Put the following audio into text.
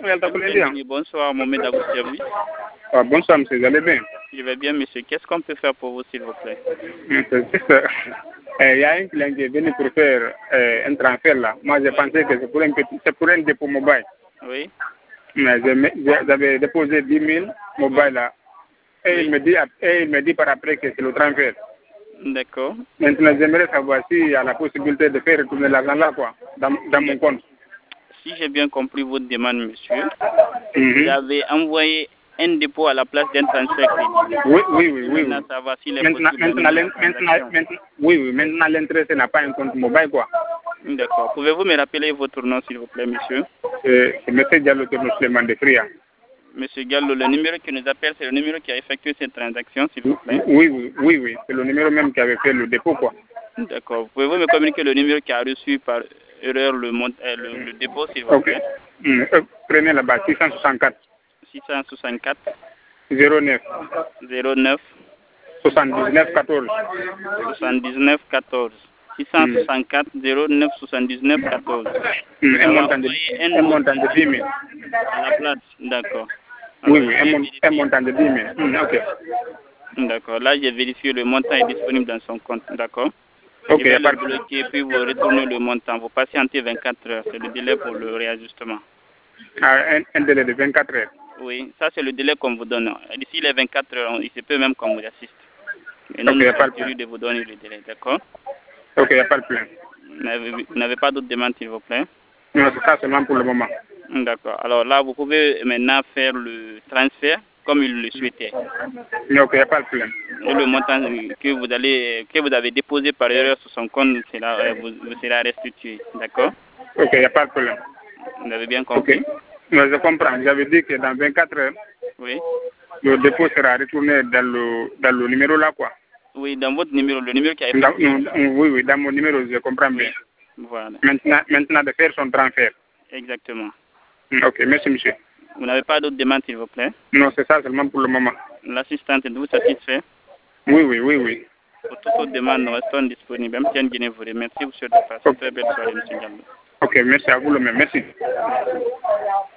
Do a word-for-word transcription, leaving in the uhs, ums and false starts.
Bonsoir, Mohamed à votre service. Ah, bonsoir, monsieur, vous allez bien? Je vais bien, monsieur. Qu'est-ce qu'on peut faire pour vous, s'il vous plaît? C'est juste, euh, il y a un client qui est venu pour faire euh, un transfert là. Moi, j'ai pensé que c'est pour un petit, c'est pour un dépôt mobile. Oui. Mais j'avais déposé dix mille mobile là. Et, oui. il me dit, et il me dit par après que c'est le transfert. D'accord. Maintenant, j'aimerais savoir s'il y a la possibilité de faire retourner l'argent là, quoi, dans, dans mon compte. Si j'ai bien compris votre demande, monsieur, mm-hmm. vous avez envoyé un dépôt à la place d'un transfert crédit. Oui, oui, oui. oui, maintenant, oui. savoir s'il est maintenant, possible maintenant, maintenant, maintenant, oui, oui, maintenant, l'intéressé n'a pas un compte mobile, quoi. D'accord. Pouvez-vous me rappeler votre nom, s'il vous plaît, monsieur? euh, C'est M. Diallo Tourno Suleiman de Fria. Monsieur Gallo, le numéro qui nous appelle, c'est le numéro qui a effectué cette transaction, s'il vous plaît? Oui, oui, oui, oui. C'est le numéro même qui avait fait le dépôt, quoi. D'accord. Pouvez-vous me communiquer le numéro qui a reçu par erreur le, euh, le, le dépôt, s'il vous plaît? Ok. Mmh. Euh, prenez là-bas, six cent soixante-quatre. six cent soixante-quatre. zéro neuf. zéro neuf. soixante-dix-neuf quatorze. soixante-dix-neuf quatorze. six cent soixante-quatre zéro neuf soixante-dix-neuf quatorze. Mmh. Un, montant de, un, un montant de dix mille. À la place, d'accord. Oui, oui, un, mon, un montant de dix mille. Mmh, ok. D'accord. Là, j'ai vérifié le montant est disponible dans son compte. D'accord. Ok, je vais le par... bloquer puis vous retournez le montant. Vous patientez vingt-quatre heures. C'est le délai pour le réajustement. Ah, un, un délai de vingt-quatre heures. Oui, ça c'est le délai qu'on vous donne. D'ici les vingt-quatre heures, il se peut même qu'on vous assiste. Et nous, okay, nous sommes tenus de vous donner le délai. D'accord. Ok, il n'y a pas de problème. Vous n'avez pas d'autres demandes, s'il vous plaît? Non, c'est ça seulement pour le moment. D'accord. Alors là, vous pouvez maintenant faire le transfert comme il le souhaitait. Ok, il n'y a pas de problème. Et le montant que vous, allez, que vous avez déposé par erreur sur son compte sera, vous, vous sera restitué. D'accord? Ok, il n'y a pas de problème. Vous avez bien compris? Okay. Mais je comprends. J'avais dit que dans vingt-quatre heures, oui. le dépôt sera retourné dans le, dans le numéro là, quoi. Oui, dans votre numéro, le numéro qui a été... Dans, oui, oui, dans mon numéro, je comprends bien. Oui. Voilà. Maintenant, maintenant de faire son transfert. Exactement. Ok, merci monsieur. Vous n'avez pas d'autres demandes, s'il vous plaît? Non, c'est ça seulement pour le moment. L'assistante, êtes-vous satisfait? Oui, oui, oui, oui. Pour toute autre demande, nous restons disponibles. M T N Guinée vous remercie, monsieur de passer une très belle soirée, monsieur Diallo. Ok, merci à vous le même. Merci.